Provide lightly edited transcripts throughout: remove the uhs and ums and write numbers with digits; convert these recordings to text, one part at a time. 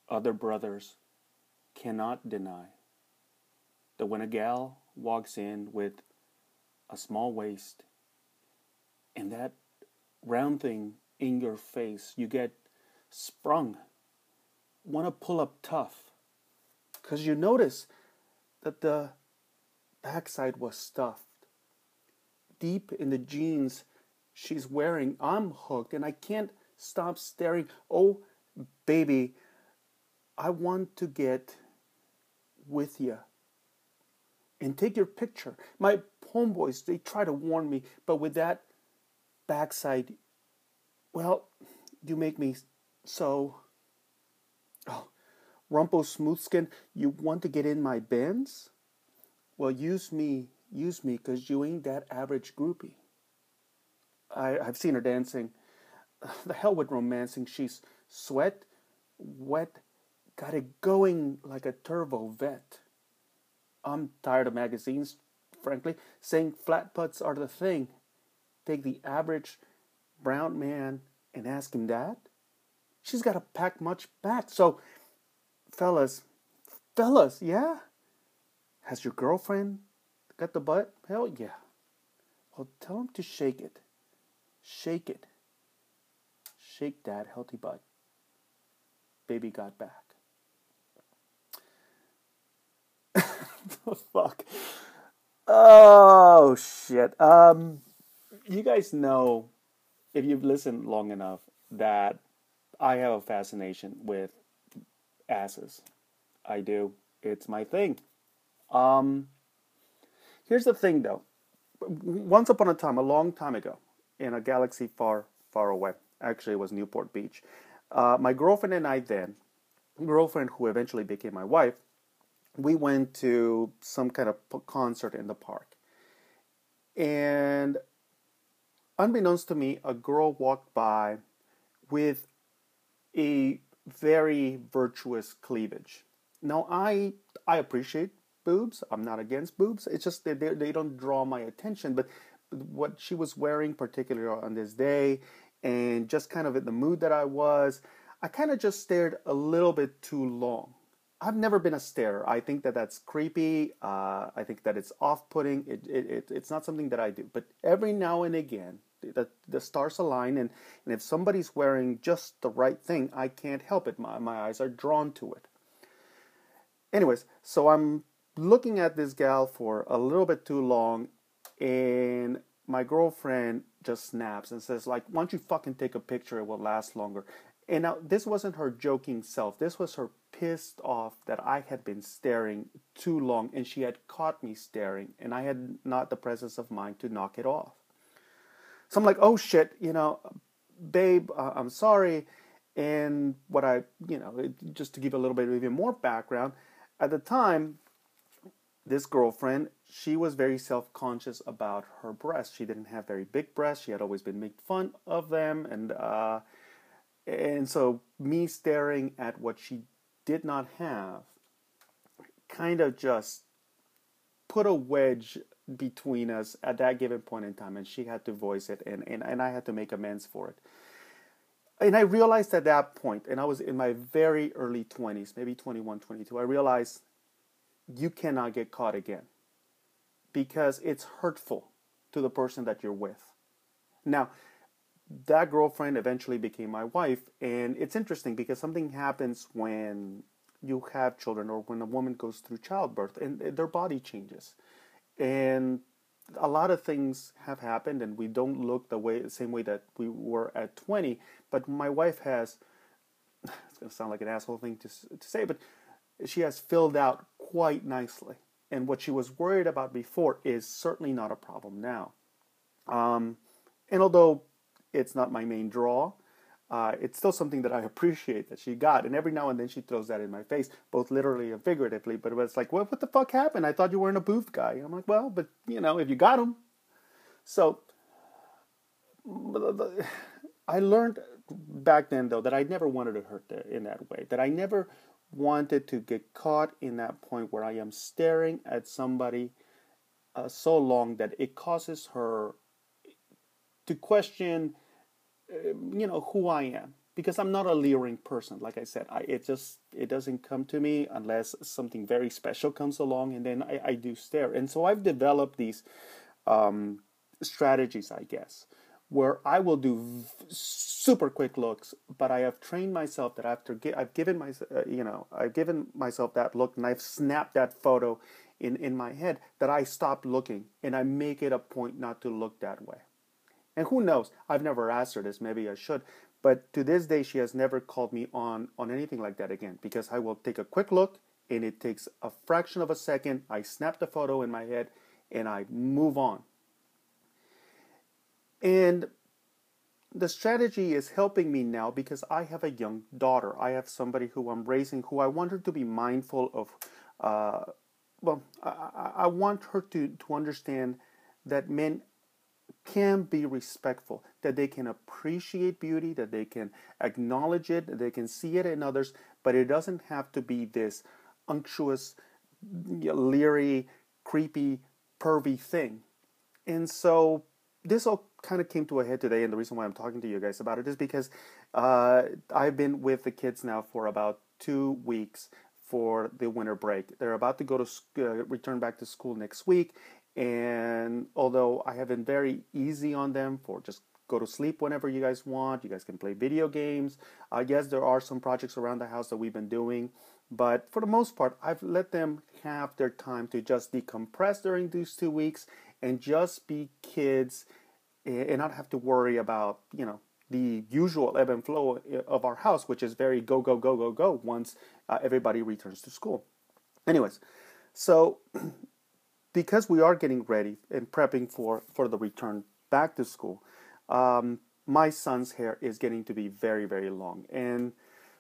other brothers cannot deny that when a gal walks in with a small waist and that round thing in your face, you get sprung, want to pull up tough, because you notice that the backside was stuffed. Deep in the jeans she's wearing, I'm hooked and I can't stop staring. Oh, baby, I want to get with you and take your picture. My homeboys, they try to warn me, but with that backside, well, you make me so... Oh, Rumpo Smoothskin, you want to get in my Benz? Well, use me, because you ain't that average groupie. I've seen her dancing. The hell with romancing. She's sweat, wet, got it going like a turbo vet. I'm tired of magazines, frankly, saying flat putts are the thing. Take the average brown man and ask him that. She's got to pack much back. So, fellas, yeah? Has your girlfriend got the butt? Hell yeah. Well, tell him to shake it. Shake it. Shake that healthy butt. Baby got back. Fuck. Oh, shit. You guys know, if you've listened long enough, that I have a fascination with asses. I do. It's my thing. Here's the thing, though. Once upon a time, a long time ago, in a galaxy far, far away, actually it was Newport Beach, my girlfriend and I then, girlfriend who eventually became my wife, we went to some kind of concert in the park. And unbeknownst to me, a girl walked by with a very virtuous cleavage. Now, I appreciate boobs. I'm not against boobs. It's just that they don't draw my attention. But what she was wearing, particularly on this day, and just kind of in the mood that I kind of just stared a little bit too long. I've never been a starer. I think that that's creepy. I think that it's off-putting. It's not something that I do. But every now and again, the stars align, and if somebody's wearing just the right thing, I can't help it. My eyes are drawn to it. Anyways, so I'm looking at this gal for a little bit too long, and my girlfriend just snaps and says, like, why don't you fucking take a picture? It will last longer. And now, this wasn't her joking self. This was her pissed off that I had been staring too long, and she had caught me staring, and I had not the presence of mind to knock it off. So I'm like, oh shit, babe, I'm sorry. And just to give a little bit even more background, at the time, this girlfriend, she was very self-conscious about her breasts. She didn't have very big breasts. She had always been made fun of them, and so me staring at what she did not have kind of just put a wedge between us at that given point in time, and she had to voice it, and I had to make amends for it. And I realized at that point, and I was in my very early 20s, maybe 21, 22, I realized you cannot get caught again because it's hurtful to the person that you're with. Now, that girlfriend eventually became my wife, and it's interesting because something happens when you have children or when a woman goes through childbirth and their body changes. And a lot of things have happened, and we don't look the same way that we were at 20. But my wife has, it's going to sound like an asshole thing to say, but she has filled out quite nicely. And what she was worried about before is certainly not a problem now. And although it's not my main draw, it's still something that I appreciate that she got. And every now and then she throws that in my face, both literally and figuratively. But it's like, what the fuck happened? I thought you weren't a booth guy. And I'm like, well, but, if you got him. So I learned back then, though, that I never wanted to hurt in that way. That I never wanted to get caught in that point where I am staring at somebody so long that it causes her to question who I am. because I'm not a leering person. Like I said, it doesn't come to me unless something very special comes along, and then I do stare. And so I've developed these strategies, I guess, where I will do super quick looks, but I have trained myself that after I've given I've given myself that look, and I've snapped that photo in my head, that I stop looking and I make it a point not to look that way. And who knows? I've never asked her this. Maybe I should. But to this day, she has never called me on anything like that again, because I will take a quick look and it takes a fraction of a second. I snap the photo in my head and I move on. And the strategy is helping me now because I have a young daughter. I have somebody who I'm raising who I want her to be mindful of. I want her to understand that men can be respectful, that they can appreciate beauty, that they can acknowledge it, that they can see it in others, but it doesn't have to be this unctuous, leery, creepy, pervy thing. And so this all kind of came to a head today, and the reason why I'm talking to you guys about it is because I've been with the kids now for about 2 weeks for the winter break. They're about to go to return back to school next week, and although I have been very easy on them for just go to sleep whenever you guys want, you guys can play video games. Yes, there are some projects around the house that we've been doing, but for the most part, I've let them have their time to just decompress during these 2 weeks and just be kids and not have to worry about, the usual ebb and flow of our house, which is very go, go, go, go, go once everybody returns to school. Anyways, so because we are getting ready and prepping for the return back to school, my son's hair is getting to be very, very long. And,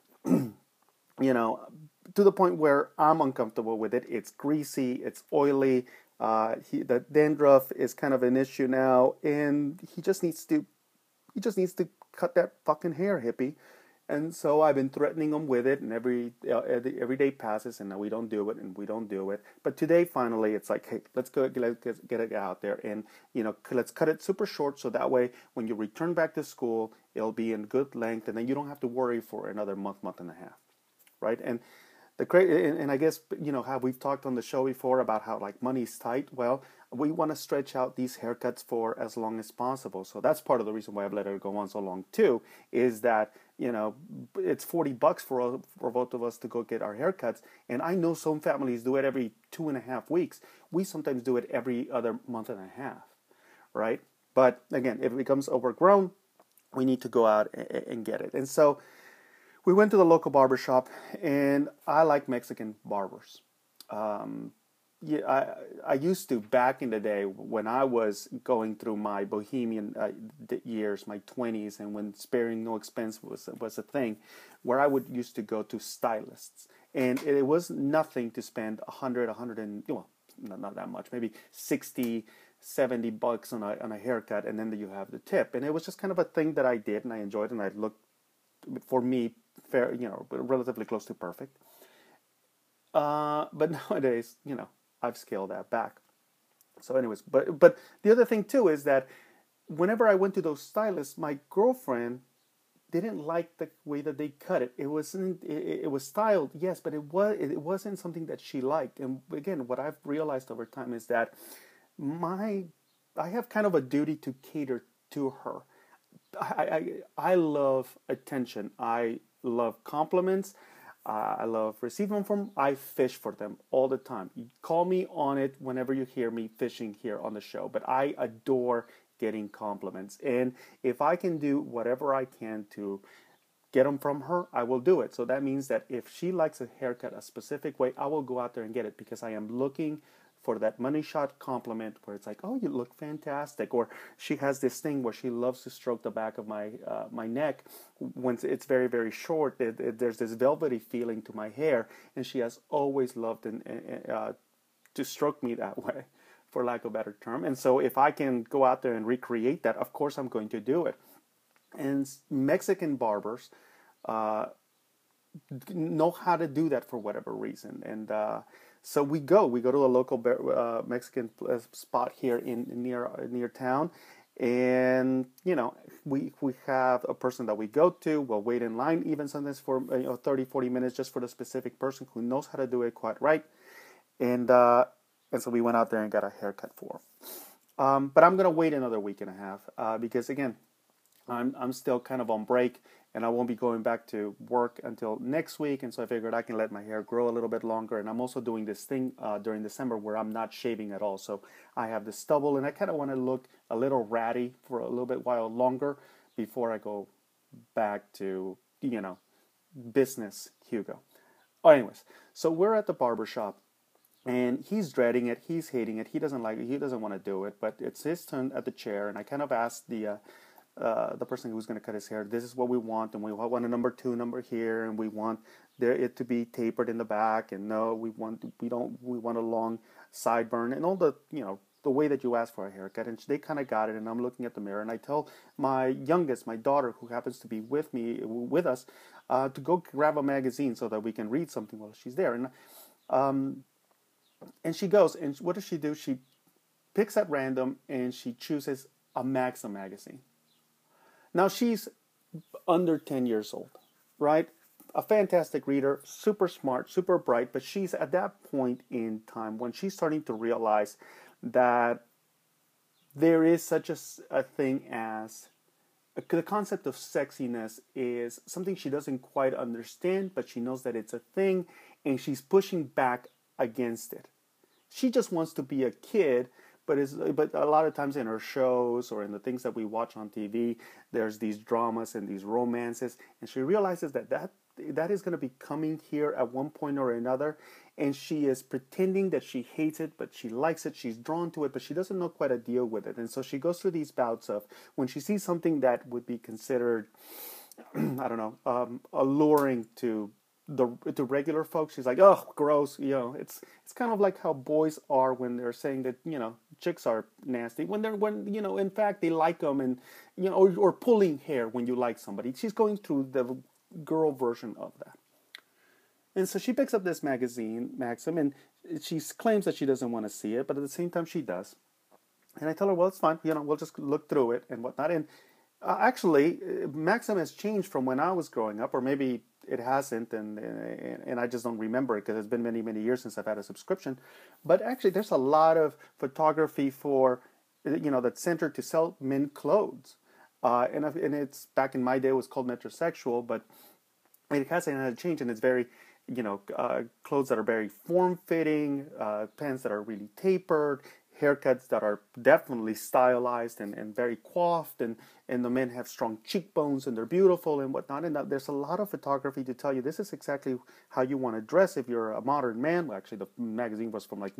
to the point where I'm uncomfortable with it. It's greasy, it's oily, the dandruff is kind of an issue now, and he just needs to cut that fucking hair, hippie. And so I've been threatening him with it, and every day passes, and we don't do it, and we don't do it. But today, finally, it's like, hey, let's get it out there, and let's cut it super short, so that way, when you return back to school, it'll be in good length, and then you don't have to worry for another month and a half, right? And I guess, how we've talked on the show before about how like money's tight. Well, we want to stretch out these haircuts for as long as possible. So that's part of the reason why I've let it go on so long too, is that, it's $40 for both of us to go get our haircuts. And I know some families do it every 2.5 weeks. We sometimes do it every other month and a half, right? But again, if it becomes overgrown, we need to go out and get it. And so we went to the local barber shop, and I like Mexican barbers. I used to, back in the day when I was going through my bohemian years, my 20s, and when sparing no expense was a thing, where I would used to go to stylists, and it was nothing to spend not that much, maybe $60-$70 on a haircut, and then you have the tip, and it was just kind of a thing that I did, and I enjoyed, and I looked, for me, fair, relatively close to perfect. But nowadays, I've scaled that back. So anyways, but the other thing too is that whenever I went to those stylists, my girlfriend didn't like the way that they cut it. It was styled, yes, but it wasn't something that she liked. And again, what I've realized over time is that I have kind of a duty to cater to her. I love attention. I love compliments. I love receiving them from. I fish for them all the time. You call me on it whenever you hear me fishing here on the show. But I adore getting compliments. And if I can do whatever I can to get them from her, I will do it. So that means that if she likes a haircut a specific way, I will go out there and get it, because I am looking for that money shot compliment where it's like, oh, you look fantastic. Or she has this thing where she loves to stroke the back of my neck when it's very, very short. There's this velvety feeling to my hair, and she has always loved to stroke me that way, for lack of a better term. And so if I can go out there and recreate that, of course I'm going to do it. And Mexican barbers know how to do that for whatever reason. And so we go to a local Mexican spot here near town, And we have a person that we go to. We'll wait in line even sometimes for 30, 40 minutes just for the specific person who knows how to do it quite right. And so we went out there and got a haircut for him. But I'm gonna wait another week and a half because again, I'm still kind of on break, and I won't be going back to work until next week. And so I figured I can let my hair grow a little bit longer. And I'm also doing this thing during December where I'm not shaving at all. So I have the stubble, and I kind of want to look a little ratty for a little bit while longer before I go back to business Hugo. Anyways, so we're at the barber shop. And he's dreading it. He's hating it. He doesn't like it. He doesn't want to do it. But it's his turn at the chair, and I kind of asked the person who's going to cut his hair, this is what we want, and we want a number 2 number here, and we want it to be tapered in the back, and no, we want a long sideburn, and all the the way that you ask for a haircut. And they kind of got it, and I'm looking at the mirror, and I tell my youngest, my daughter, who happens to be with us, to go grab a magazine so that we can read something while she's there. And she goes, and what does she do? She picks at random, and she chooses a Maxim magazine. Now, she's under 10 years old, right? A fantastic reader, super smart, super bright, but she's at that point in time when she's starting to realize that there is such a thing as the concept of sexiness is something she doesn't quite understand, but she knows that it's a thing, and she's pushing back against it. She just wants to be a kid, but a lot of times in her shows or in the things that we watch on TV, there's these dramas and these romances, and she realizes that is going to be coming here at one point or another, and she is pretending that she hates it, but she likes it, she's drawn to it, but she doesn't know quite how to deal with it. And so she goes through these bouts of when she sees something that would be considered, I don't know, alluring to regular folks, she's like, oh, gross. It's kind of like how boys are when they're saying that chicks are nasty when in fact they like them, and or pulling hair when you like somebody. She's going through the girl version of that. And so she picks up this magazine, Maxim, and she claims that she doesn't want to see it, but at the same time she does. And I tell her, well, it's fine, we'll just look through it and whatnot. And actually, Maxim has changed from when I was growing up, or maybe it hasn't, and I just don't remember it because it's been many, many years since I've had a subscription. But actually, there's a lot of photography for, that's centered to sell men clothes. And it's, back in my day, it was called metrosexual, but it hasn't had a change, and it's very, clothes that are very form-fitting, pants that are really tapered, haircuts that are definitely stylized and very coiffed, and the men have strong cheekbones and they're beautiful and whatnot. And there's a lot of photography to tell you this is exactly how you want to dress if you're a modern man. Well, actually, the magazine was from like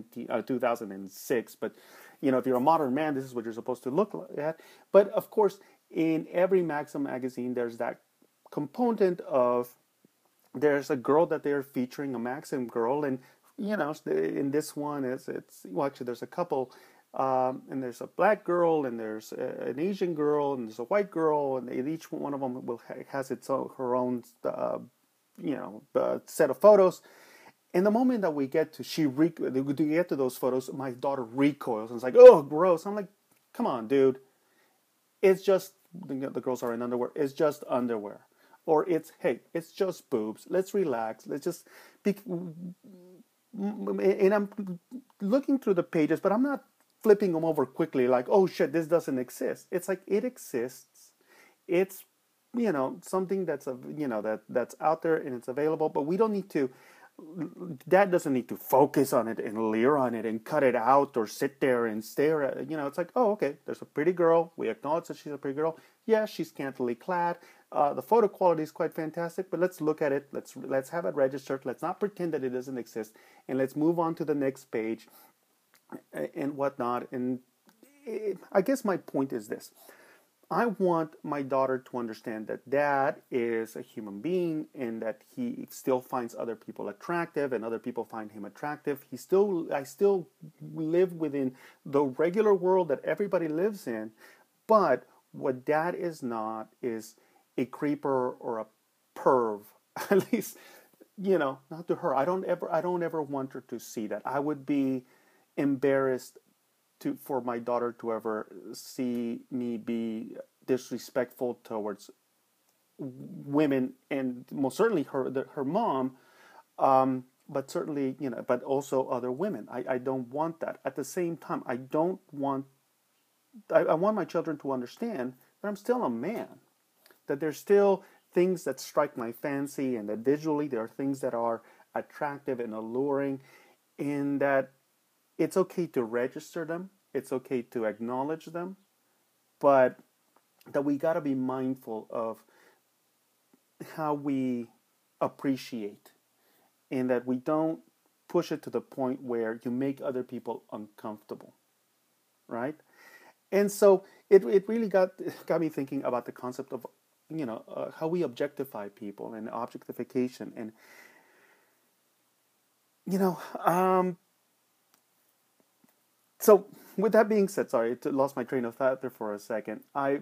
2006, but if you're a modern man, this is what you're supposed to look at. But of course, in every Maxim magazine, there's that component of there's a girl that they're featuring, a Maxim girl, and in this one, actually there's a couple, and there's a black girl, and there's an Asian girl, and there's a white girl, and each one of them has her own set of photos. And the moment that we get to those photos, my daughter recoils and it's like, oh, gross. I'm like, come on, dude. It's just the girls are in underwear. It's just underwear, or it's just boobs. Let's relax. Let's just be. And I'm looking through the pages, but I'm not flipping them over quickly like, oh shit, this doesn't exist. It's like, it exists. It's, something that's, that's out there and it's available, but we don't need to, Dad doesn't need to focus on it and leer on it and cut it out or sit there and stare at it. It's like, oh, okay, there's a pretty girl. We acknowledge that she's a pretty girl. Yeah, she's scantily clad. The photo quality is quite fantastic, but let's look at it. Let's have it registered. Let's not pretend that it doesn't exist, and let's move on to the next page and whatnot. And I guess my point is this. I want my daughter to understand that Dad is a human being and that he still finds other people attractive and other people find him attractive. I still live within the regular world that everybody lives in, but what Dad is not is a creeper or a perv. At least, not to her. I don't ever want her to see that. I would be embarrassed for my daughter to ever see me be disrespectful towards women, and most certainly her mom, but certainly, but also other women. I don't want that. At the same time, I want my children to understand that I'm still a man, that there's still things that strike my fancy, and that visually there are things that are attractive and alluring, and that it's okay to register them, it's okay to acknowledge them, but that we got to be mindful of how we appreciate, and that we don't push it to the point where you make other people uncomfortable, right? And so it really got me thinking about the concept of how we objectify people, and objectification, and so with that being said, sorry, I lost my train of thought there for a second.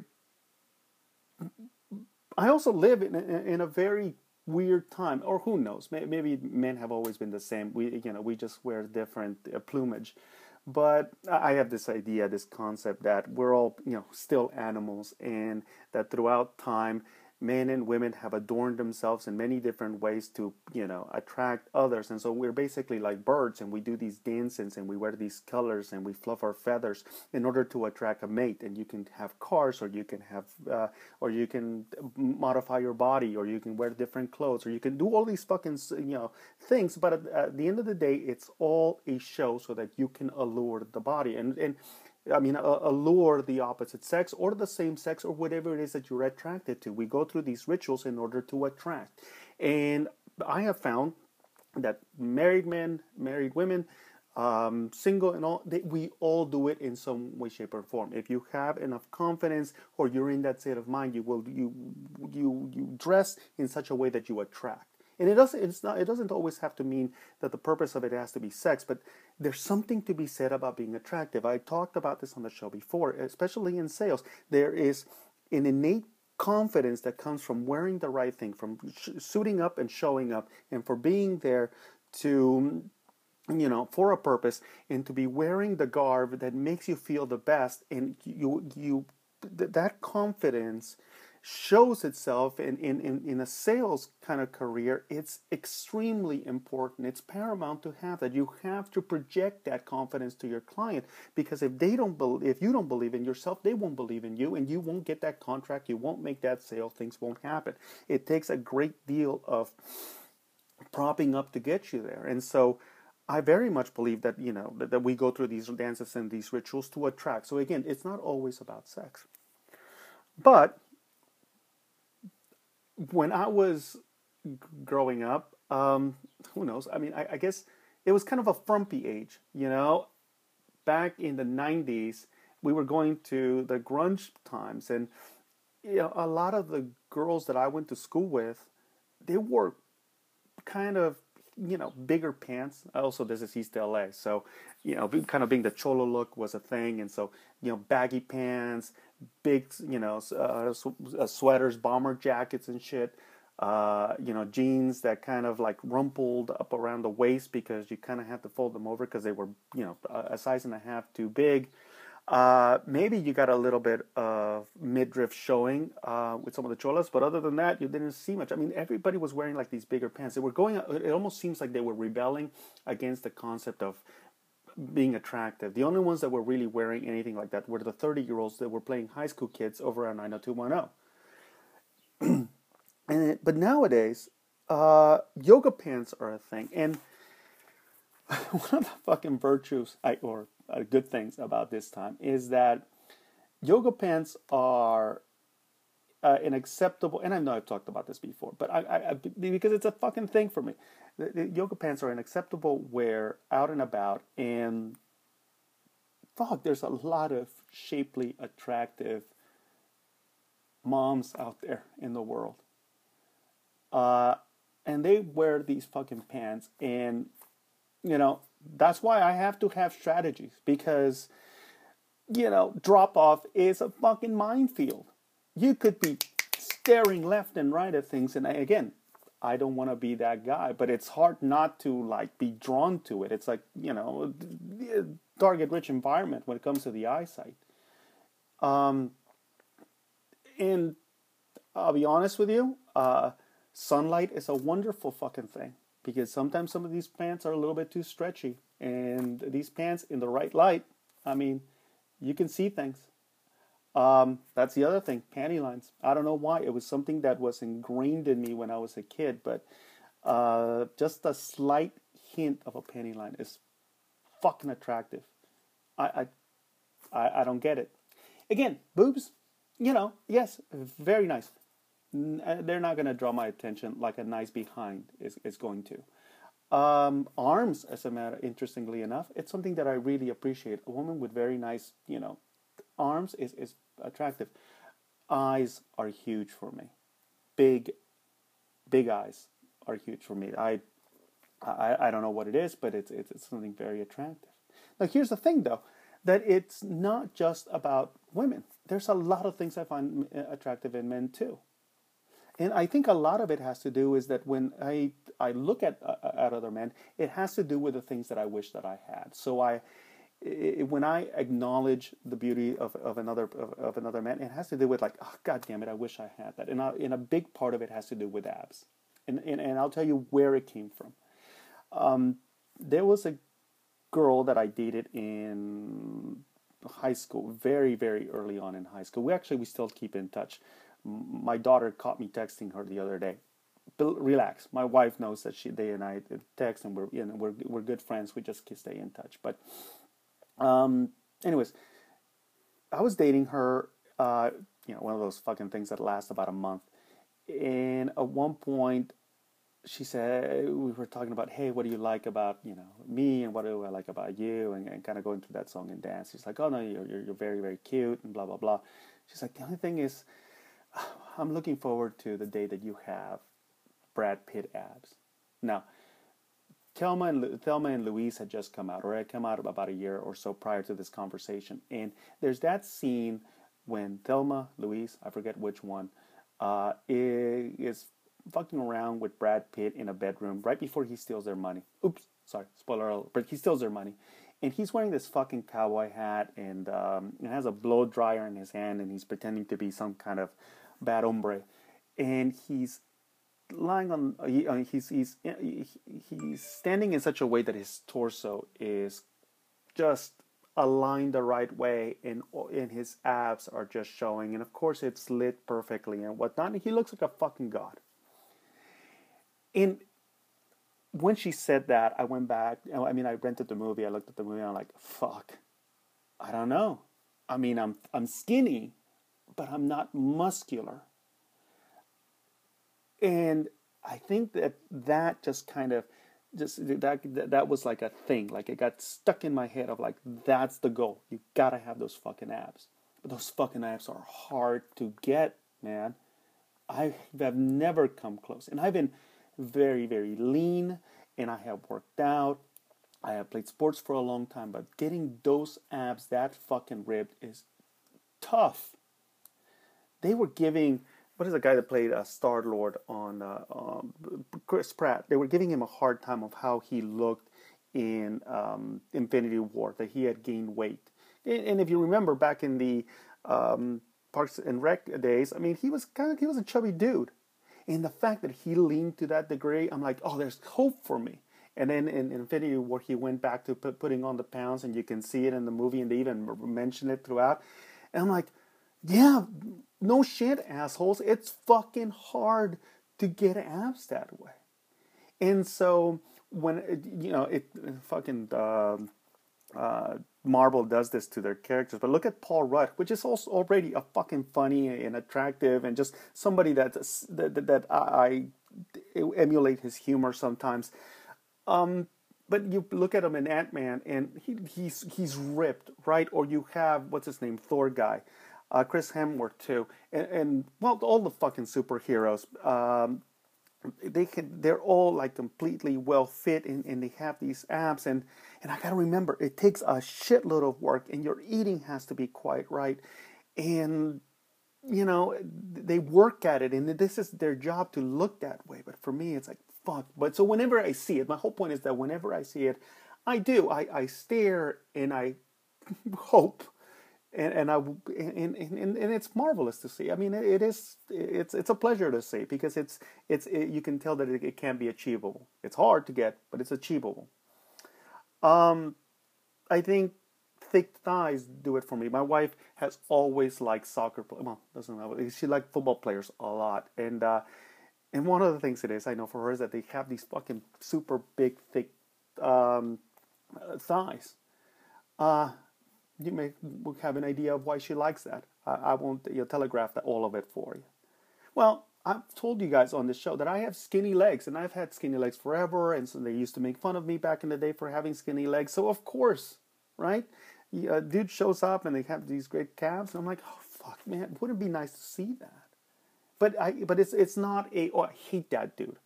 I also live in a very weird time, or who knows? Maybe men have always been the same. We just wear different plumage, but I have this idea, this concept that we're all still animals, and that throughout time, men and women have adorned themselves in many different ways to attract others, and so we're basically like birds, and we do these dances, and we wear these colors, and we fluff our feathers in order to attract a mate. And you can have cars, or you can have or you can modify your body, or you can wear different clothes, or you can do all these fucking things, but at the end of the day, it's all a show so that you can allure the body, and allure the opposite sex or the same sex, or whatever it is that you're attracted to. We go through these rituals in order to attract. And I have found that married men, married women, single and all, we all do it in some way, shape, or form. If you have enough confidence, or you're in that state of mind, you dress in such a way that you attract. And it doesn't always have to mean that the purpose of it has to be sex, but there's something to be said about being attractive. I talked about this on the show before, especially in sales. There is an innate confidence that comes from wearing the right thing, from suiting up and showing up, and for being there to, for a purpose, and to be wearing the garb that makes you feel the best. And that confidence shows itself in a sales kind of career. It's extremely important. It's paramount to have that. You have to project that confidence to your client, because if you don't believe in yourself, they won't believe in you, and you won't get that contract. You won't make that sale. Things won't happen. It takes a great deal of propping up to get you there. And so I very much believe that that we go through these dances and these rituals to attract. So again, it's not always about sex. But when I was growing up, who knows? I mean, I guess it was kind of a frumpy age, Back in the 90s, we were going to the grunge times, and a lot of the girls that I went to school with, they wore kind of bigger pants. Also, this is East LA, so kind of being the cholo look was a thing, and so baggy pants, big sweaters, bomber jackets and shit. Jeans that kind of like rumpled up around the waist because you kind of had to fold them over because they were a size and a half too big. Maybe you got a little bit of midriff showing with some of the cholas, but other than that, you didn't see much. I mean, everybody was wearing like these bigger pants. They were going. It almost seems like they were rebelling against the concept of being attractive. The only ones that were really wearing anything like that were the 30-year-olds that were playing high school kids over on 90210. But nowadays, yoga pants are a thing, and one of the fucking virtues or good things about this time is that yoga pants are an acceptable, and I know I've talked about this before, but I because it's a fucking thing for me. The yoga pants are an acceptable wear out and about, and fuck, there's a lot of shapely, attractive moms out there in the world. And they wear these fucking pants, and that's why I have to have strategies, because drop off is a fucking minefield. You could be staring left and right at things, and again, I don't want to be that guy, but it's hard not to like be drawn to it. It's like target-rich environment when it comes to the eyesight. Um, and I'll be honest with you, sunlight is a wonderful fucking thing because sometimes some of these pants are a little bit too stretchy, and these pants in the right light, I mean, you can see things. That's the other thing, panty lines. I don't know why. It was something that was ingrained in me when I was a kid, but just a slight hint of a panty line is fucking attractive. I, I don't get it. Again, boobs, yes, very nice. They're not going to draw my attention like a nice behind is going to. Arms, as a matter, interestingly enough, it's something that I really appreciate. A woman with very nice, arms is attractive. Eyes are huge for me. Big, big eyes are huge for me. I don't know what it is, but it's something very attractive. Now, here's the thing, though, that it's not just about women. There's a lot of things I find attractive in men, too. And I think a lot of it has to do is that when I look at other men, it has to do with the things that I wish that I had. So when I acknowledge the beauty of another man, it has to do with like, oh, God damn it, I wish I had that. And a big part of it has to do with abs. And I'll tell you where it came from. There was a girl that I dated in high school, very, very early on in high school. We still keep in touch. My daughter caught me texting her the other day. Relax. My wife knows that they and I text, and we're good friends. We just stay in touch. But anyways, I was dating her. One of those fucking things that last about a month. And at one point, she said, we were talking about, hey, what do you like about me, and what do I like about you, and kind of going through that song and dance. She's like, oh no, you're very, very cute, and blah blah blah. She's like, the only thing is, I'm looking forward to the day that you have Brad Pitt abs. Now, Thelma and Louise had just come out, or had come out about a year or so prior to this conversation. And there's that scene when Thelma, Louise, I forget which one, is fucking around with Brad Pitt in a bedroom right before he steals their money. Oops, sorry, spoiler alert, but he steals their money. And he's wearing this fucking cowboy hat, and it has a blow dryer in his hand, and he's pretending to be some kind of bad hombre. And he's lying on, he's standing in such a way that his torso is just aligned the right way, and his abs are just showing. And of course, it's lit perfectly and whatnot. And he looks like a fucking god. And when she said that, I went back. I mean, I rented the movie. I looked at the movie, and I'm like, fuck. I don't know. I mean, I'm skinny, but I'm not muscular. And I think that just kind of that was like a thing. Like, it got stuck in my head of like, that's the goal. You gotta have those fucking abs. But those fucking abs are hard to get, man. I have never come close. And I've been very, very lean, and I have worked out. I have played sports for a long time, but getting those abs that fucking ripped is tough. They were giving, what is the guy that played Star-Lord on Chris Pratt? They were giving him a hard time of how he looked in Infinity War, that he had gained weight. And if you remember back in the Parks and Rec days, I mean, he was a chubby dude. And the fact that he leaned to that degree, I'm like, oh, there's hope for me. And then in Infinity War, he went back to putting on the pounds, and you can see it in the movie, and they even mention it throughout. And I'm like, yeah, no shit, assholes. It's fucking hard to get abs that way. And so when, Marvel does this to their characters, but look at Paul Rudd, which is also already a fucking funny and attractive, and just somebody that I emulate his humor sometimes. But you look at him in Ant-Man, and he's ripped, right? Or you have, what's his name, Thor guy, Chris Hemsworth too, and well, all the fucking superheroes. They're all like completely well fit, and they have these abs, and I gotta remember, it takes a shitload of work, and your eating has to be quite right, and they work at it, and this is their job to look that way. But for me, it's like, fuck. But so whenever I see it, my whole point is that whenever I see it, I do. I stare and I hope, and it's marvelous to see. I mean, it's a pleasure to see because you can tell that it can be achievable. It's hard to get, but it's achievable. Um, I think thick thighs do it for me. My wife has always liked soccer. Well, doesn't know. She liked football players a lot, and one of the things it is I know for her is that they have these fucking super big, thick um, thighs. Uh, you may have an idea of why she likes that. I won't telegraph that all of it for you. Well, I've told you guys on this show that I have skinny legs, and I've had skinny legs forever, and so they used to make fun of me back in the day for having skinny legs. So of course, right? A dude shows up and they have these great calves, and I'm like, oh fuck, man, wouldn't it be nice to see that? But it's not a, oh, I hate that dude.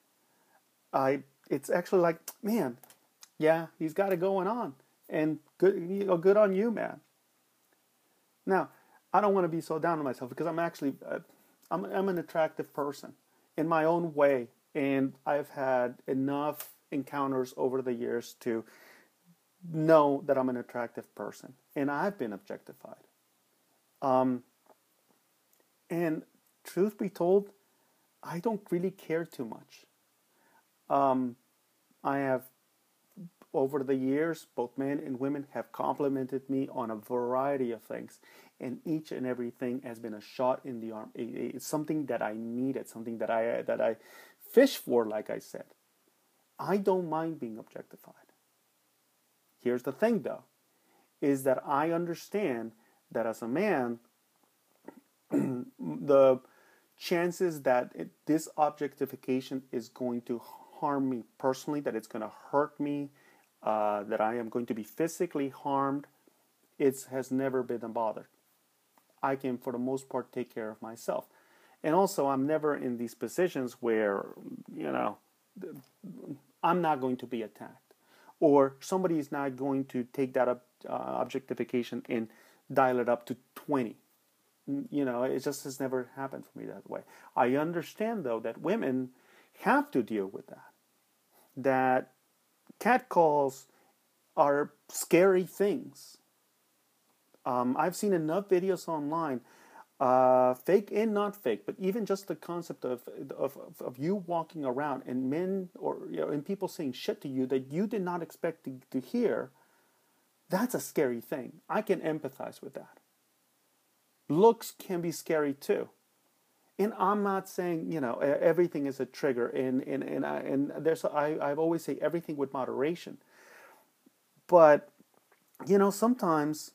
It's actually like, man, yeah, he's got it going on, and good on you, man. Now, I don't want to be so down on myself because I'm actually, I'm an attractive person in my own way, and I've had enough encounters over the years to know that I'm an attractive person, and I've been objectified. Um, and truth be told, I don't really care too much. Um, I have over the years, both men and women have complimented me on a variety of things, and each and everything has been a shot in the arm. It's something that I needed, something that I fish for. Like I said, I don't mind being objectified. Here's the thing, though, is that I understand that as a man, the chances that this objectification is going to harm me personally, that it's going to hurt me, that I am going to be physically harmed, it has never been a bother. I can, for the most part, take care of myself. And also, I'm never in these positions where, you know, I'm not going to be attacked. Or somebody is not going to take that objectification and dial it up to 20. You know, it just has never happened for me that way. I understand, though, that women have to deal with that. That catcalls are scary things. I've seen enough videos online, fake and not fake, but even just the concept of you walking around and men or and people saying shit to you that you did not expect to hear. That's a scary thing. I can empathize with that. Looks can be scary too. And I'm not saying, everything is a trigger, and I've always say everything with moderation. But sometimes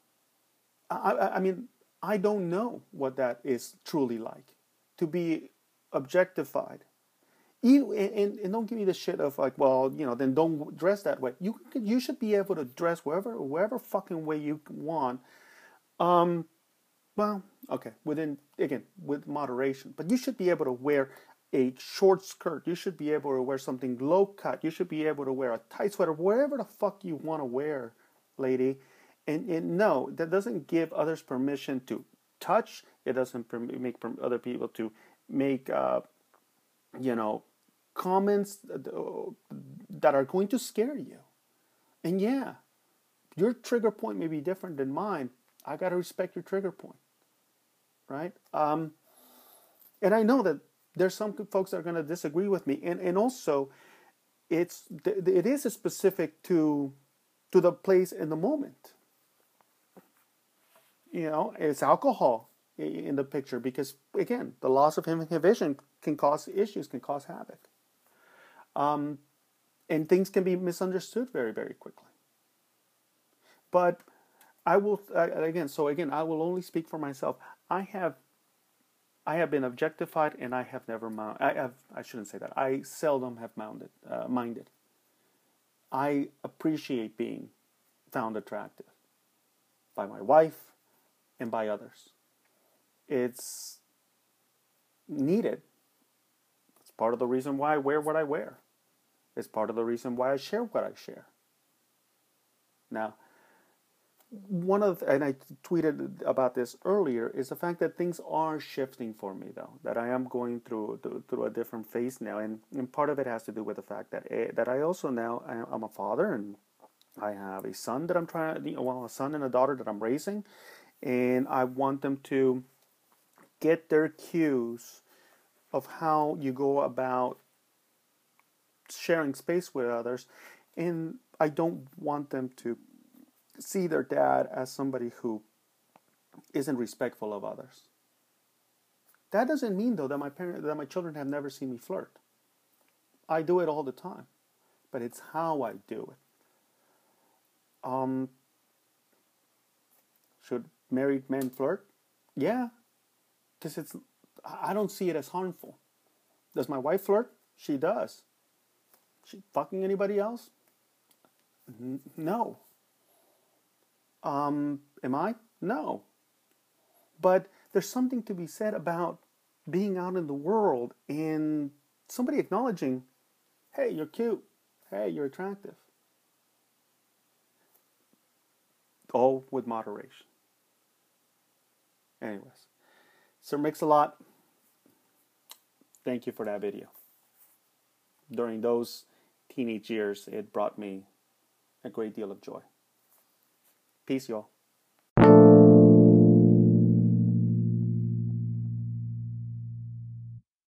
I mean I don't know what that is truly like to be objectified. And don't give me the shit of like, well, then don't dress that way. You should be able to dress wherever fucking way you want. Well, okay, with moderation, but you should be able to wear a short skirt. You should be able to wear something low cut. You should be able to wear a tight sweater, wherever the fuck you want to wear, lady. And no, that doesn't give others permission to touch. It doesn't make other people to make, comments that are going to scare you. And yeah, your trigger point may be different than mine. I got to respect your trigger point. Right? And I know that there's some folks that are going to disagree with me. And also, it is specific to the place and the moment. It's alcohol in the picture because, again, the loss of inhibition can cause issues, can cause havoc. And things can be misunderstood very, very quickly. But I will, I will only speak for myself. I have been objectified, and I have never I shouldn't say that. I seldom have minded. I appreciate being found attractive by my wife and by others. It's needed. It's part of the reason why I wear what I wear. It's part of the reason why I share what I share. Now, and I tweeted about this earlier, is the fact that things are shifting for me, though, that I am going through a different phase now, and part of it has to do with the fact that I also now I'm a father, and I have a son that I'm a son and a daughter that I'm raising, and I want them to get their cues of how you go about sharing space with others, and I don't want them to see their dad as somebody who isn't respectful of others. That doesn't mean, though, that my children have never seen me flirt. I do it all the time, but it's how I do it. Should married men flirt? Yeah, because I don't see it as harmful. Does my wife flirt? She does. She fucking anybody else? No. Am I? No. But there's something to be said about being out in the world and somebody acknowledging, hey, you're cute. Hey, you're attractive. All with moderation. Anyways, Sir Mix-a-Lot, thank you for that video. During those teenage years, it brought me a great deal of joy. Peace, y'all.